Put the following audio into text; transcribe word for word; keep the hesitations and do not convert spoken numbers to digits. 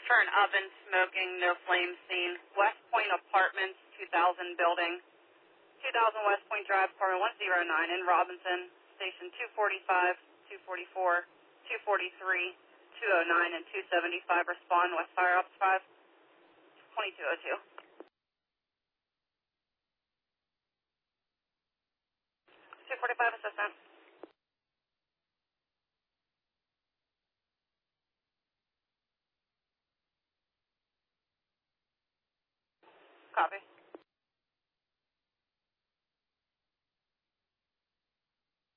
for an oven smoking, no flame seen. West Point Apartments, two thousand building. two thousand West Point Drive, apartment one oh nine in Robinson. Station two forty-five, two forty-four, two forty-three, two oh nine, and two seventy-five. Respond, West Fire Ops five, twenty-two oh two. two forty-five, assistant. Copy.